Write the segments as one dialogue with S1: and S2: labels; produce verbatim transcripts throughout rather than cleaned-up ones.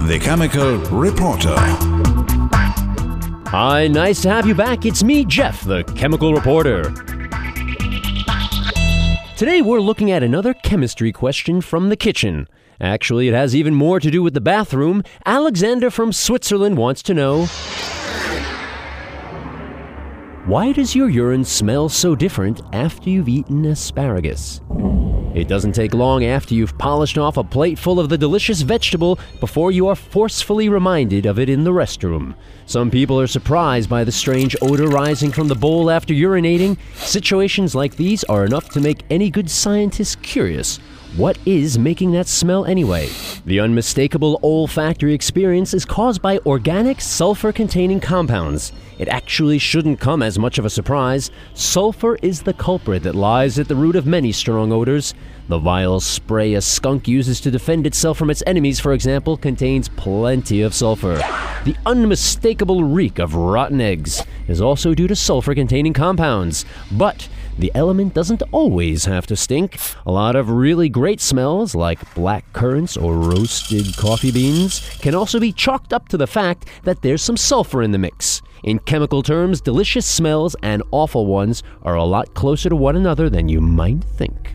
S1: The Chemical Reporter.
S2: Hi, nice to have you back. It's me, Jeff, the Chemical Reporter. Today we're looking at another chemistry question from the kitchen. Actually, it has even more to do with the bathroom. Alexander from Switzerland wants to know, why does your urine smell so different after you've eaten asparagus? It doesn't take long after you've polished off a plate full of the delicious vegetable before you are forcefully reminded of it in the restroom. Some people are surprised by the strange odor rising from the bowl after urinating. Situations like these are enough to make any good scientist curious. What is making that smell anyway? The unmistakable olfactory experience is caused by organic sulfur-containing compounds. It actually shouldn't come as much of a surprise. Sulfur is the culprit that lies at the root of many strong odors. The vile spray a skunk uses to defend itself from its enemies, for example, contains plenty of sulfur. The unmistakable reek of rotten eggs is also due to sulfur-containing compounds. But the element doesn't always have to stink. A lot of really great smells, like black currants or roasted coffee beans, can also be chalked up to the fact that there's some sulfur in the mix. In chemical terms, delicious smells and awful ones are a lot closer to one another than you might think.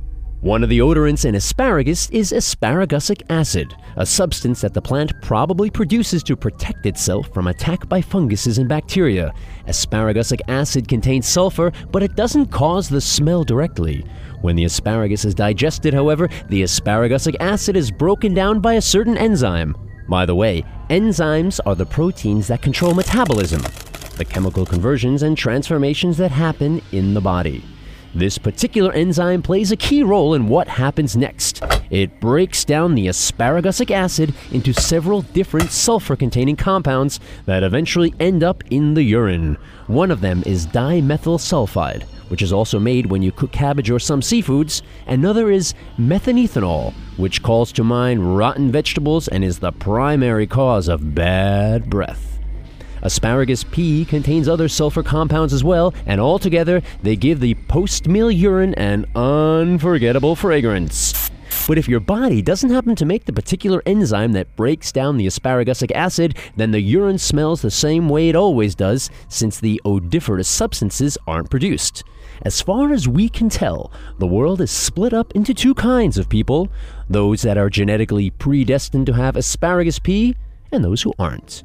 S2: One of the odorants in asparagus is asparagusic acid, a substance that the plant probably produces to protect itself from attack by funguses and bacteria. Asparagusic acid contains sulfur, but it doesn't cause the smell directly. When the asparagus is digested, however, the asparagusic acid is broken down by a certain enzyme. By the way, enzymes are the proteins that control metabolism, the chemical conversions and transformations that happen in the body. This particular enzyme plays a key role in what happens next. It breaks down the asparagusic acid into several different sulfur-containing compounds that eventually end up in the urine. One of them is dimethyl sulfide, which is also made when you cook cabbage or some seafoods. Another is methanethanol, which calls to mind rotten vegetables and is the primary cause of bad breath. Asparagus pea contains other sulfur compounds as well, and altogether they give the post-meal urine an unforgettable fragrance. But if your body doesn't happen to make the particular enzyme that breaks down the asparagusic acid, then the urine smells the same way it always does, since the odoriferous substances aren't produced. As far as we can tell, the world is split up into two kinds of people: those that are genetically predestined to have asparagus pea, and those who aren't.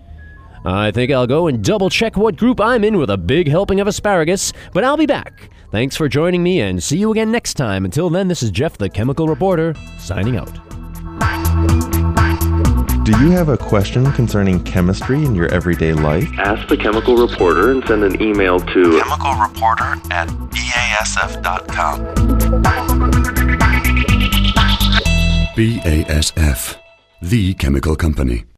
S2: I think I'll go and double-check what group I'm in with a big helping of asparagus, but I'll be back. Thanks for joining me, and see you again next time. Until then, this is Jeff, the Chemical Reporter, signing out.
S3: Do you have a question concerning chemistry in your everyday life?
S4: Ask the Chemical Reporter and send an email to
S5: chemical reporter at B A S F dot com.
S6: B A S F, the chemical company.